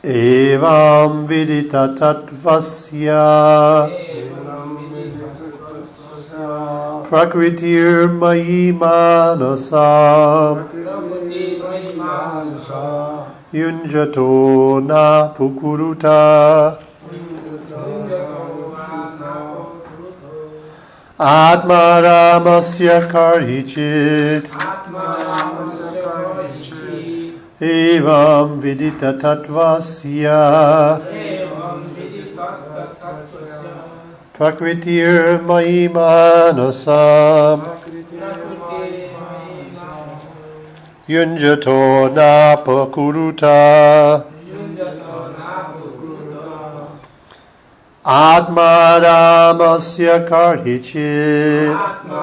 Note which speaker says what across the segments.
Speaker 1: Evam vidita tattvasya prakritir mayi manasam yunjato na pukuruta atma ramasya karhichit evam vidita tattvasya prakritir mayi manasam yunjato na pukuruta atma ramasya karhichit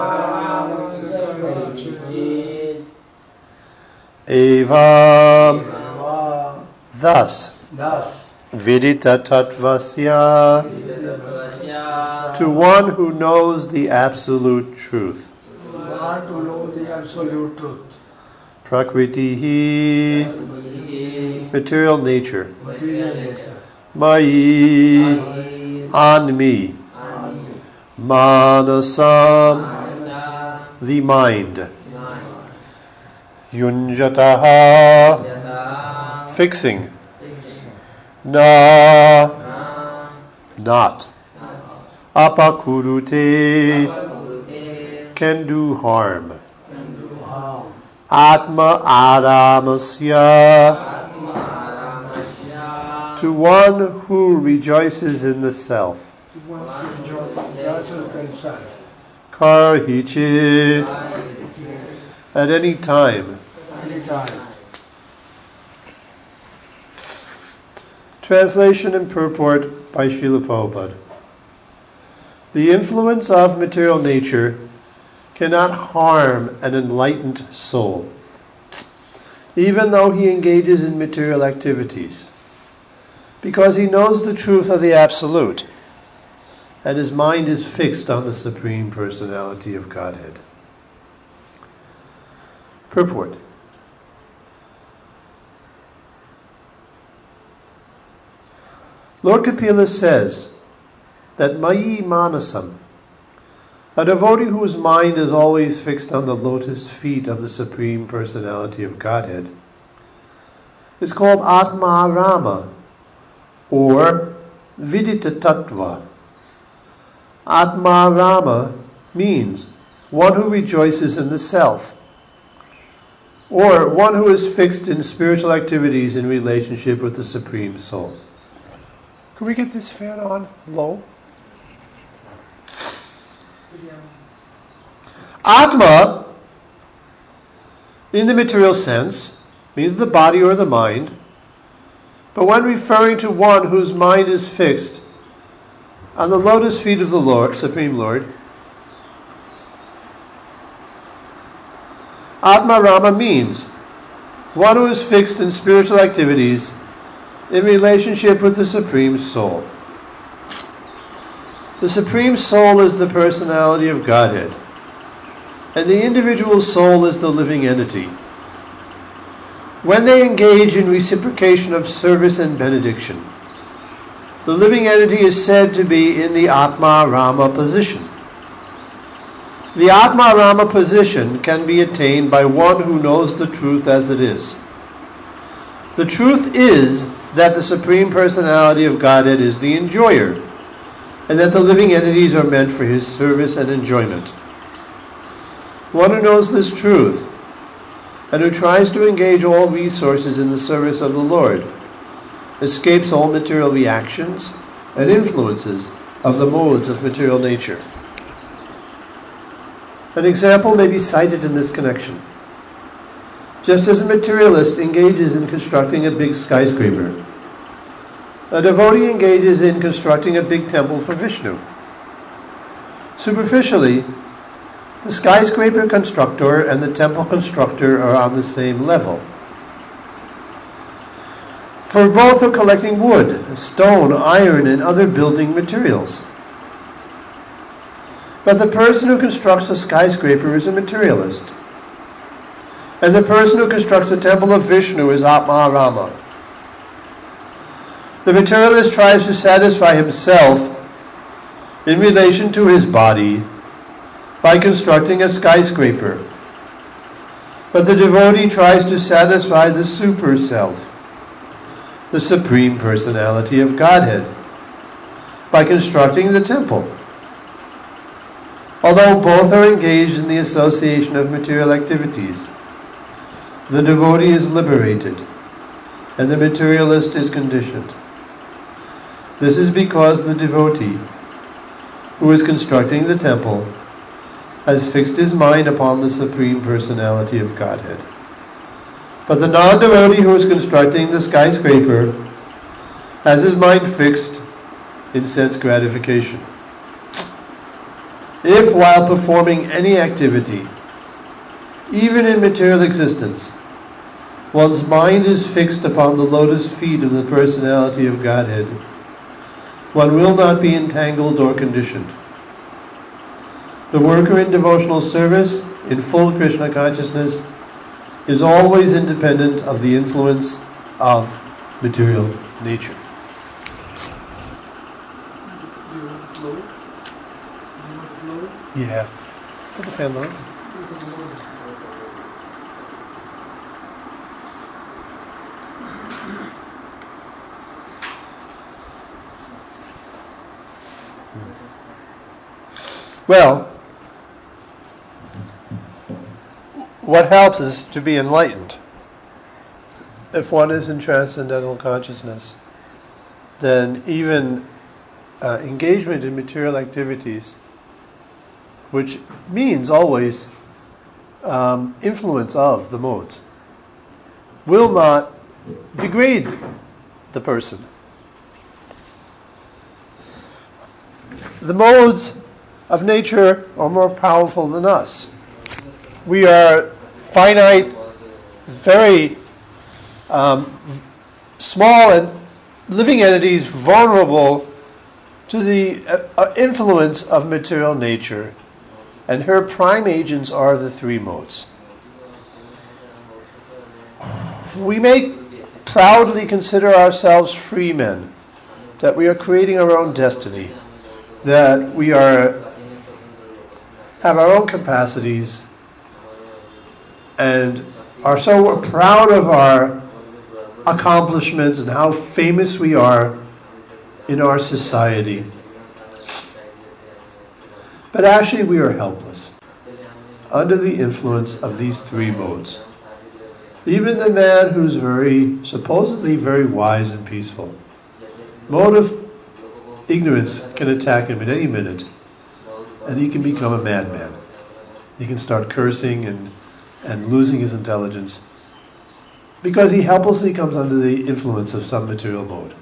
Speaker 1: evam. Thus, vidita tattvasya, to one who knows the absolute truth. Prakritihi, material nature. Mayi, on me. Manasam, the mind. Yunjataha, fixing. Na, not. Apakurute, can do harm. Atma aramasya, to one who rejoices in the self. Karhichit, at any time. Translation and purport by Srila Prabhupada. The influence of material nature cannot harm an enlightened soul, even though he engages in material activities, because he knows the truth of the Absolute, and his mind is fixed on the Supreme Personality of Godhead. Purport. Lord Kapila says that Mayi Manasam, a devotee whose mind is always fixed on the lotus feet of the Supreme Personality of Godhead, is called Atma Rama, or Vidita Tattva. Atma Rama means one who rejoices in the self, or one who is fixed in spiritual activities in relationship with the Supreme Soul. Can we get this fan on low? Atma, in the material sense, means the body or the mind, but when referring to one whose mind is fixed on the lotus feet of the Lord, Supreme Lord, Atma Rama means one who is fixed in spiritual activities in relationship with the Supreme Soul. The Supreme Soul is the personality of Godhead, and the individual soul is the living entity. When they engage in reciprocation of service and benediction, the living entity is said to be in the Atma Rama position. The Atma Rama position can be attained by one who knows the truth as it is. The truth is that the Supreme Personality of Godhead is the enjoyer, and that the living entities are meant for his service and enjoyment. One who knows this truth, and who tries to engage all resources in the service of the Lord, escapes all material reactions and influences of the modes of material nature. An example may be cited in this connection. Just as a materialist engages in constructing a big skyscraper, a devotee engages in constructing a big temple for Vishnu. Superficially, the skyscraper constructor and the temple constructor are on the same level. For both are collecting wood, stone, iron, and other building materials. But the person who constructs a skyscraper is a materialist. And the person who constructs a temple of Vishnu is Atma Rama. The materialist tries to satisfy himself in relation to his body by constructing a skyscraper. But the devotee tries to satisfy the super self, the Supreme Personality of Godhead, by constructing the temple. Although both are engaged in the association of material activities, the devotee is liberated and the materialist is conditioned. This is because the devotee, who is constructing the temple, has fixed his mind upon the Supreme Personality of Godhead. But the non-devotee who is constructing the skyscraper has his mind fixed in sense gratification. If while performing any activity, even in material existence, one's mind is fixed upon the lotus feet of the Personality of Godhead, one will not be entangled or conditioned. The worker in devotional service, in full Krishna consciousness, is always independent of the influence of material nature. Yeah. Put the fan on. Well, what helps is to be enlightened. If one is in transcendental consciousness, then even engagement in material activities, which means always influence of the modes, will not degrade the person. The modes of nature are more powerful than us. We are finite, very small and living entities vulnerable to the influence of material nature, and her prime agents are the three modes. We may proudly consider ourselves free men, that we are creating our own destiny, that we have our own capacities, and are so proud of our accomplishments and how famous we are in our society. But actually we are helpless under the influence of these three modes. Even the man who's supposedly very wise and peaceful, mode of ignorance can attack him at any minute, and he can become a madman. He can start cursing and losing his intelligence because he helplessly comes under the influence of some material mode.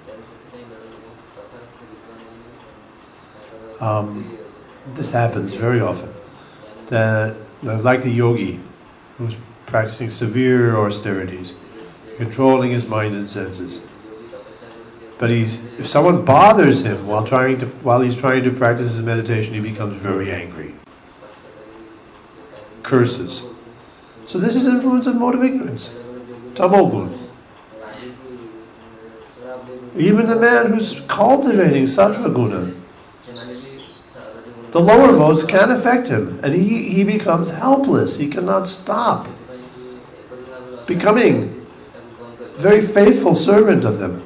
Speaker 1: This happens very often. Like the yogi who's practicing severe austerities, controlling his mind and senses. But if someone bothers him while he's trying to practice his meditation, he becomes very angry. Curses. So this is influence of mode of ignorance. Tamogun. Even the man who's cultivating sattva guna, the lower modes can affect him, and he becomes helpless. He cannot stop becoming a very faithful servant of them.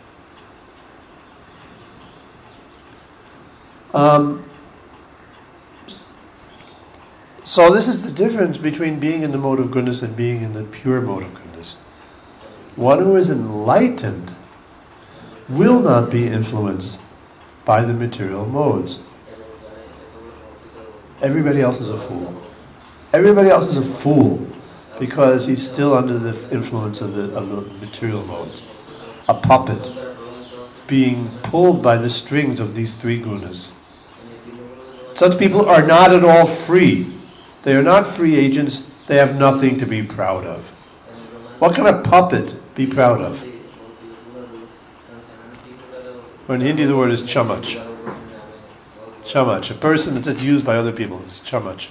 Speaker 1: So this is the difference between being in the mode of goodness and being in the pure mode of goodness. One who is enlightened will not be influenced by the material modes. Everybody else is a fool. Everybody else is a fool because he's still under the influence of the material modes. A puppet being pulled by the strings of these three gunas. Such people are not at all free. They are not free agents. They have nothing to be proud of. What can a puppet be proud of? Or in Hindi the word is chamach. Chamach, a person that's used by other people, is chamach.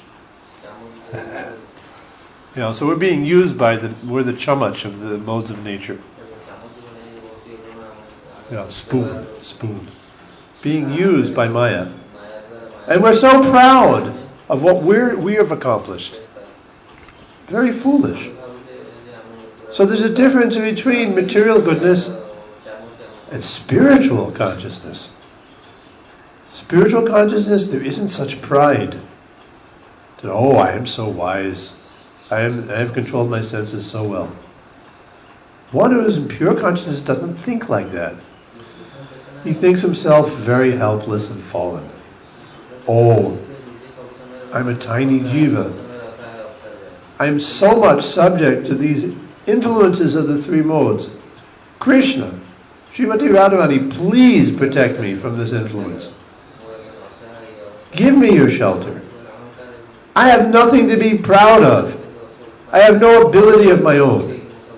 Speaker 1: So we're being used we're the chamach of the modes of nature. spoon. Being used by Maya. And we're so proud of what we have accomplished. Very foolish. So there's a difference between material goodness and spiritual consciousness. Spiritual consciousness, there isn't such pride. That, I am so wise. I have controlled my senses so well. One who is in pure consciousness doesn't think like that. He thinks himself very helpless and fallen. I'm a tiny jiva. I am so much subject to these influences of the three modes. Krishna, Srimati Radharani, please protect me from this influence. Give me your shelter. I have nothing to be proud of. I have no ability of my own.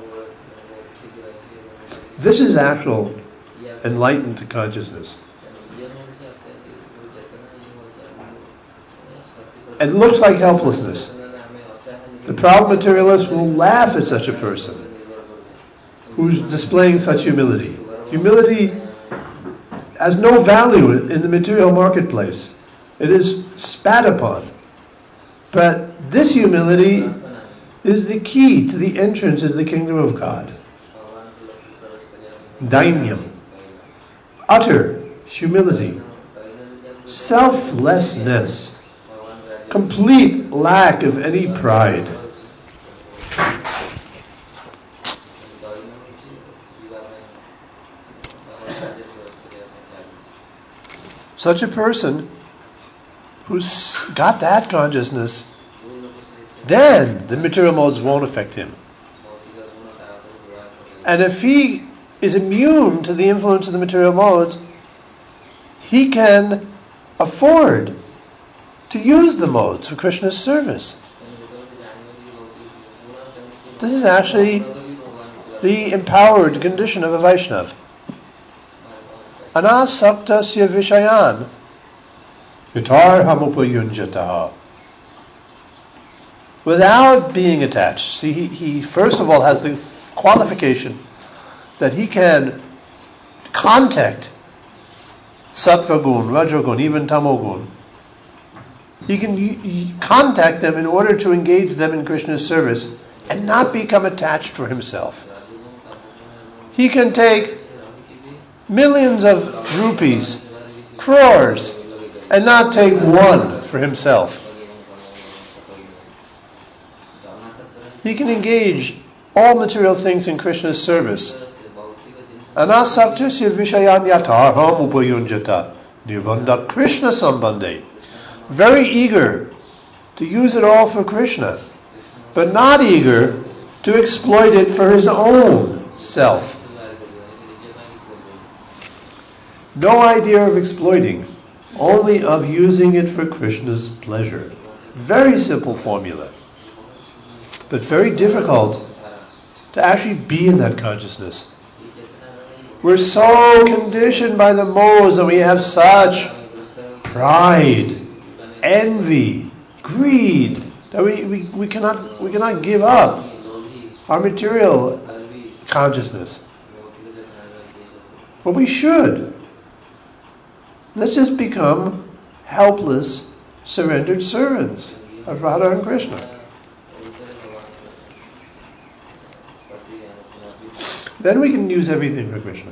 Speaker 1: This is actual enlightened consciousness. It looks like helplessness. The proud materialist will laugh at such a person who's displaying such humility. Humility has no value in the material marketplace. It is spat upon. But this humility is the key to the entrance into the kingdom of God. Dainyam, utter humility, selflessness, complete lack of any pride. Such a person who's got that consciousness, then the material modes won't affect him. And if he is immune to the influence of the material modes, he can afford to use the modes for Krishna's service. This is actually the empowered condition of a Vaishnava. Anasaktasya vishayan yatarhamupayunjataha. Without being attached. See, he first of all has the qualification that he can contact sattva gun, rajagun, even tamogun. He can contact them in order to engage them in Krishna's service and not become attached for himself. He can take millions of rupees, crores, and not take one for himself. He can engage all material things in Krishna's service. Anasaktasya vishayan yatarham upayunjata nirbandha Krishna sambandhe. Very eager to use it all for Krishna, but not eager to exploit it for his own self. No idea of exploiting, only of using it for Krishna's pleasure. Very simple formula, but very difficult to actually be in that consciousness. We're so conditioned by the modes and we have such pride, envy, greed, that we cannot give up our material consciousness. But we should. Let's just become helpless, surrendered servants of Radha and Krishna. Then we can use everything for Krishna.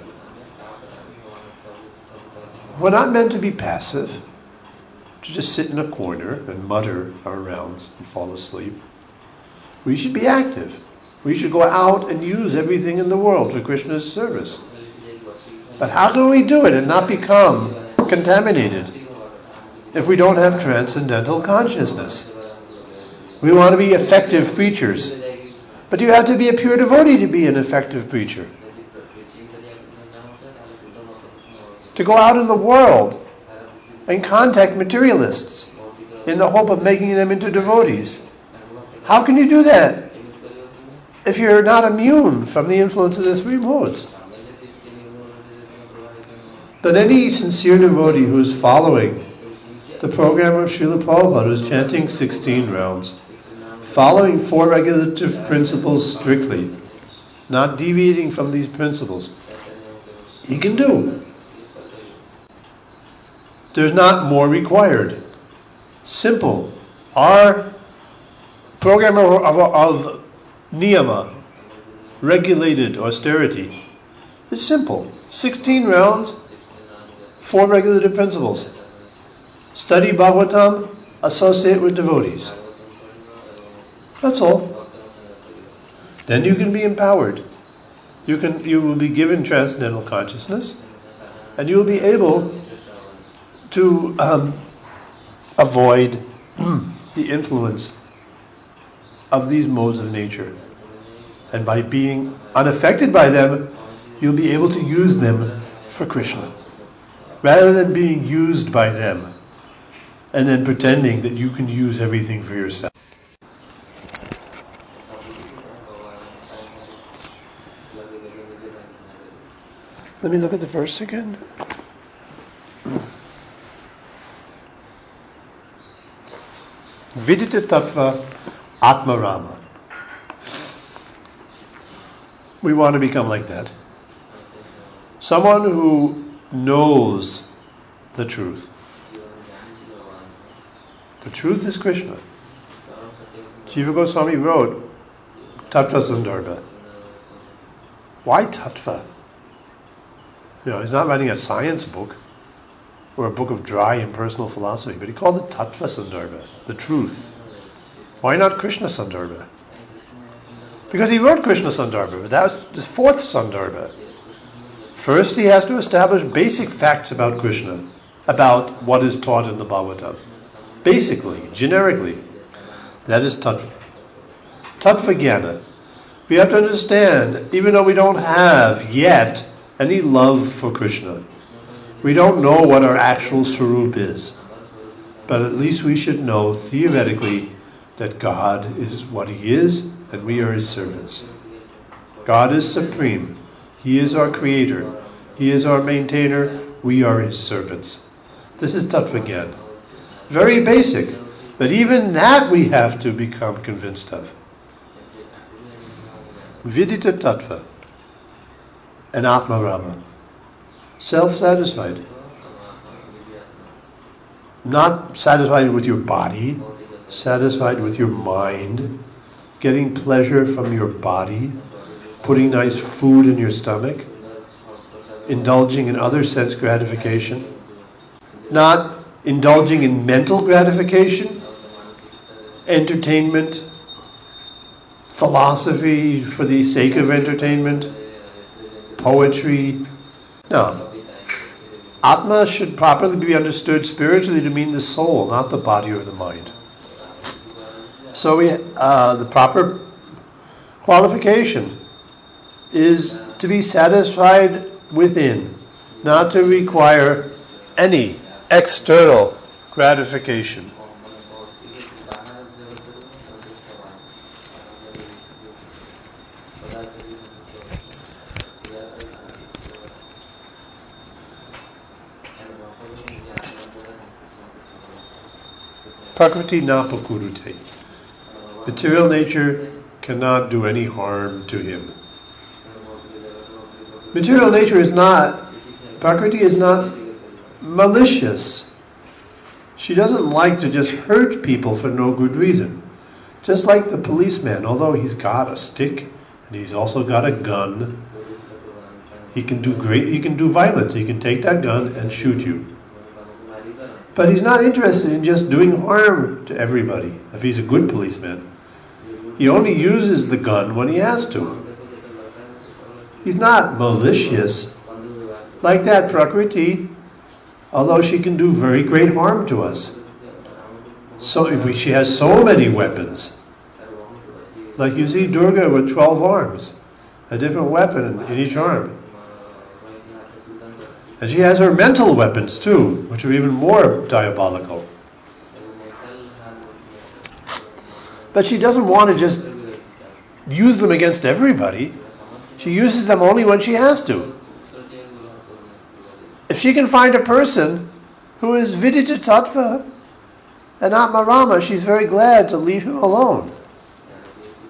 Speaker 1: We're not meant to be passive, to just sit in a corner and mutter our rounds and fall asleep. We should be active. We should go out and use everything in the world for Krishna's service. But how can we do it and not become contaminated if we don't have transcendental consciousness? We want to be effective preachers. But you have to be a pure devotee to be an effective preacher. To go out in the world and contact materialists in the hope of making them into devotees. How can you do that if you're not immune from the influence of the three modes? But any sincere devotee who is following the program of Srila Prabhupada, who is chanting 16 rounds, following 4 regulative principles strictly, not deviating from these principles, he can do. There's not more required. Simple. Our program of niyama, regulated austerity, is simple. 16 rounds, 4 regulative principles. Study Bhagavatam, associate with devotees. That's all. Then you can be empowered. You will be given transcendental consciousness, and you will be able to avoid the influence of these modes of nature. And by being unaffected by them, you'll be able to use them for Krishna, rather than being used by them and then pretending that you can use everything for yourself. Let me look at the verse again. Vidita tattva atmarama. We want to become like that. Someone who knows the truth. The truth is Krishna. Jiva Goswami wrote Tattva Sandarbha. Why tattva? He's not writing a science book or a book of dry impersonal philosophy, but he called it Tattva Sandarbha, the truth. Why not Krishna Sandarbha? Because he wrote Krishna Sandarbha, but that was the 4th Sandarbha. First, he has to establish basic facts about Krishna, about what is taught in the Bhagavatam. Basically, generically. That is Tattva. Tattva Jnana. We have to understand, even though we don't have yet any love for Krishna, we don't know what our actual Swarup is. But at least we should know, theoretically, that God is what He is, and we are His servants. God is supreme. He is our creator. He is our maintainer. We are His servants. This is Tattva Jnana. Very basic. But even that we have to become convinced of. Vidita Tattva and Atmarama. Self-satisfied. Not satisfied with your body, satisfied with your mind, getting pleasure from your body, putting nice food in your stomach, indulging in other sense gratification, not indulging in mental gratification, entertainment, philosophy for the sake of entertainment, poetry. No. Atma should properly be understood spiritually to mean the soul, not the body or the mind. So the proper qualification is to be satisfied within, not to require any external gratification. Prakriti napakurute. Material nature cannot do any harm to him. Material nature is not, Prakriti is not malicious. She doesn't like to just hurt people for no good reason. Just like the policeman, although he's got a stick and he's also got a gun, he can do violence. He can take that gun and shoot you. But he's not interested in just doing harm to everybody. If he's a good policeman, he only uses the gun when he has to. He's not malicious. Like that Prakriti, although she can do very great harm to us. So she has so many weapons. Like you see Durga with 12 arms, a different weapon in each arm. And she has her mental weapons too, which are even more diabolical. But she doesn't want to just use them against everybody. She uses them only when she has to. If she can find a person who is Vidita Tattva and Atmarama, she's very glad to leave him alone.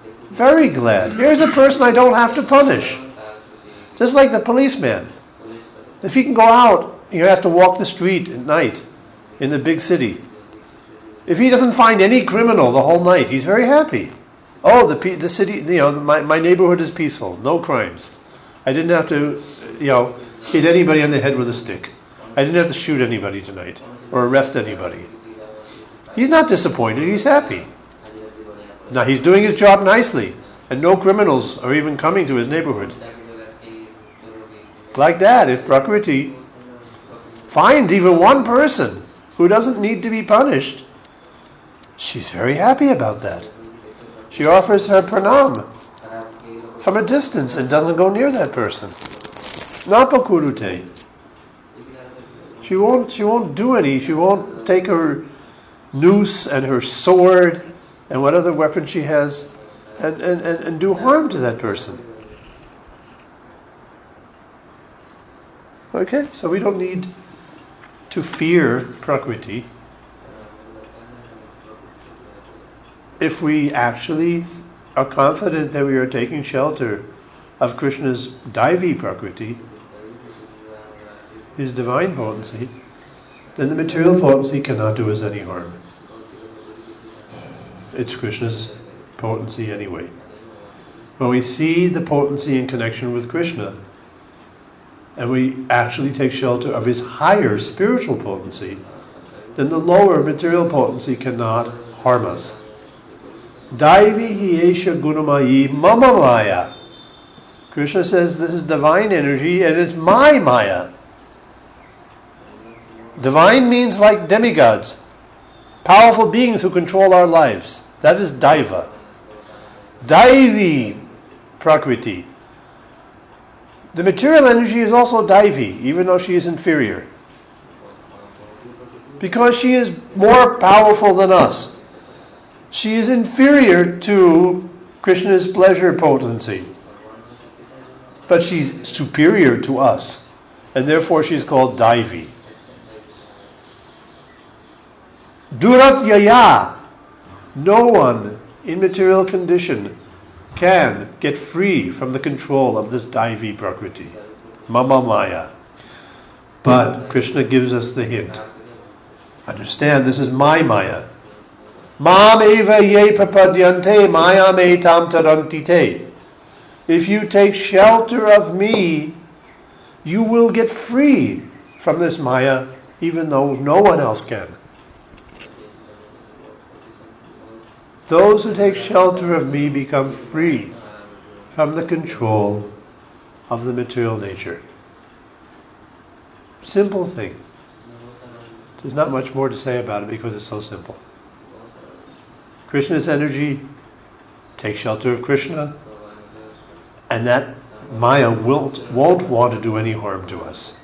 Speaker 1: Very glad. Here's a person I don't have to punish. Just like the policeman. If he can go out, he has to walk the street at night in the big city. If he doesn't find any criminal the whole night, he's very happy. Oh, the city, my neighborhood is peaceful, no crimes. I didn't have to, hit anybody on the head with a stick. I didn't have to shoot anybody tonight or arrest anybody. He's not disappointed, he's happy. Now he's doing his job nicely, and no criminals are even coming to his neighborhood. Like that, if Prakriti finds even one person who doesn't need to be punished, she's very happy about that. She offers her pranam from a distance and doesn't go near that person. Napakurute. She won't do any. She won't take her noose and her sword and what other weapon she has and do harm to that person. Okay, so we don't need to fear Prakriti if we actually are confident that we are taking shelter of Krishna's Daivi Prakriti, his divine potency, then the material potency cannot do us any harm. It's Krishna's potency anyway. When we see the potency in connection with Krishna, and we actually take shelter of his higher spiritual potency, then the lower material potency cannot harm us. Daivi hiesha gunamayi mama maya. Krishna says this is divine energy and it's my maya. Divine means like demigods, powerful beings who control our lives. That is Daiva. Daivi Prakriti. The material energy is also Daivi, even though she is inferior. Because she is more powerful than us. She is inferior to Krishna's pleasure potency. But she's superior to us. And therefore she's called Daivi. Duratyaya. No one in material condition can get free from the control of this Daivi Prakriti, Mama Maya. But Krishna gives us the hint. Understand, this is my Maya. Mam eva ye prapadyante mayam etam taranti te. If you take shelter of me, you will get free from this Maya, even though no one else can. Those who take shelter of me become free from the control of the material nature. Simple thing. There's not much more to say about it because it's so simple. Krishna's energy, take shelter of Krishna, and that Maya won't want to do any harm to us.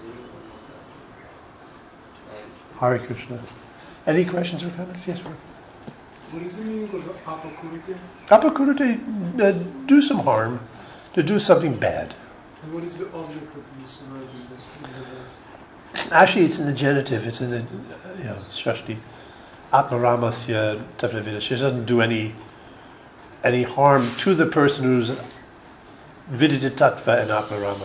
Speaker 1: Hare Krishna. Any questions or comments? Yes, sir.
Speaker 2: What is the meaning of apakurite?
Speaker 1: Apakurite, do some harm, to do something bad.
Speaker 2: And what is the object of this word in the verse?
Speaker 1: Actually, it's in the genitive. It's in the Shashti. Atmaramasya Tavravida. She doesn't do any harm to the person who's Vidita Tattva and Atmarama.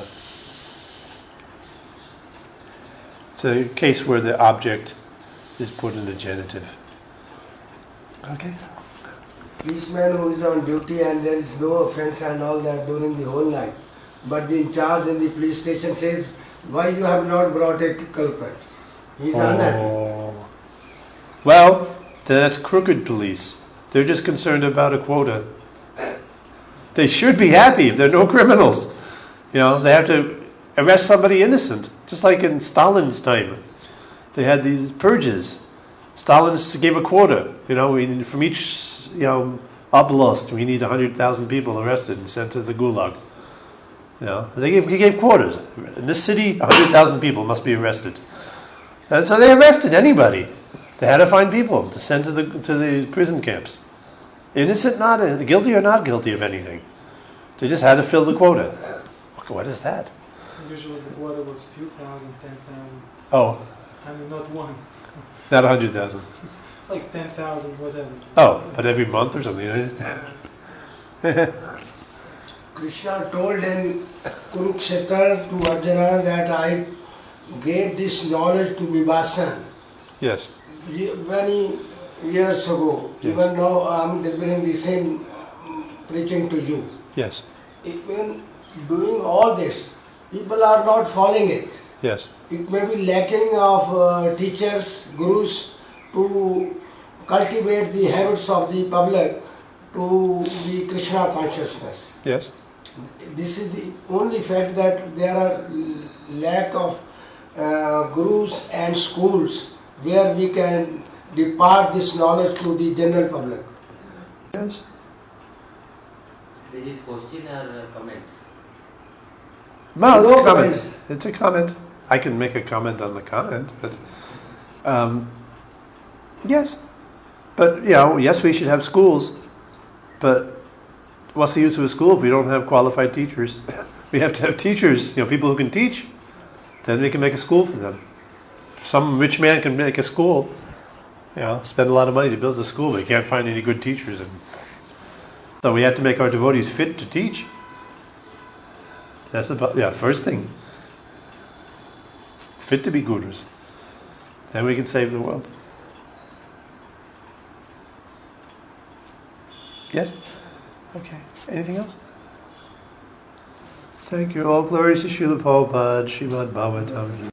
Speaker 1: It's a case where the object is put in the genitive. Okay.
Speaker 3: Policeman who is on duty and there is no offence and all that during the whole night. But the in charge in the police station says, why you have not brought a culprit? He is unhappy.
Speaker 1: Well, that's crooked police. They're just concerned about a quota. They should be happy if there are no criminals. They have to arrest somebody innocent. Just like in Stalin's time. They had these purges. Stalin gave a quota. From each oblast, we need 100,000 people arrested and sent to the gulag. He gave quotas. In this city, 100,000 people must be arrested. And so they arrested anybody. They had to find people to send to the prison camps. Innocent, guilty or not guilty of anything. They just had to fill the quota. What is that?
Speaker 2: Usually the quota was few thousand, 10,000.
Speaker 1: Oh.
Speaker 2: Not one.
Speaker 1: Not 100,000.
Speaker 2: Like 10,000, whatever.
Speaker 1: Oh, but every month or something.
Speaker 3: Krishna told in Kurukshetra to Arjuna that I gave this knowledge to Vibhasan
Speaker 4: Yes.
Speaker 3: many years ago.
Speaker 4: Yes.
Speaker 3: Even now I'm delivering the same preaching to you.
Speaker 4: Yes.
Speaker 3: Even doing all this, people are not following it.
Speaker 4: Yes.
Speaker 3: It may be lacking of teachers, gurus to cultivate the habits of the public to the Krishna consciousness.
Speaker 4: Yes.
Speaker 3: This is the only fact that there are lack of gurus and schools where we can depart this knowledge to the general public.
Speaker 1: Yes.
Speaker 5: This is question or comments?
Speaker 1: No, it's
Speaker 3: No
Speaker 1: a comment.
Speaker 3: comments.
Speaker 1: It's a comment. I can make a comment on the comment, but yes. But yes, we should have schools. But what's the use of a school if we don't have qualified teachers? We have to have teachers, people who can teach. Then we can make a school for them. Some rich man can make a school, spend a lot of money to build a school, but he can't find any good teachers. And so we have to make our devotees fit to teach. That's the first thing. Fit to be gurus. Then we can save the world. Yes? Okay. Anything else? Thank you. All glories to Srila Prabhupada, Srimad Bhagavatam.